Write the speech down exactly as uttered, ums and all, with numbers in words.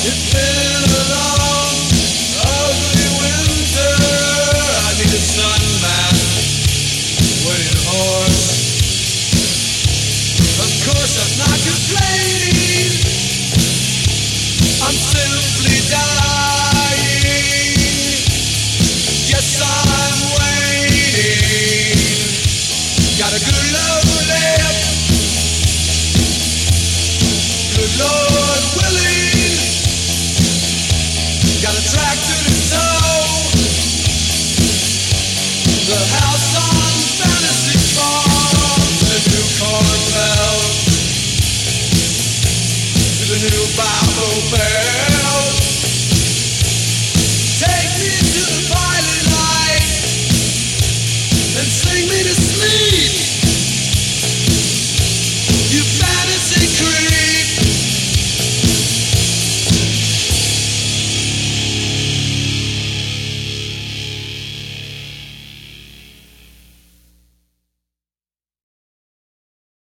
It's been a long, ugly winter. I need a sunbath, waiting horse. Of course I'm not complaining, I'm simply dying. Yes, I'm waiting. Got a good load left, good Lord willing. Got a tractor to tow, the house on Fantasy Farm, the new corn belt, the new Bible belt.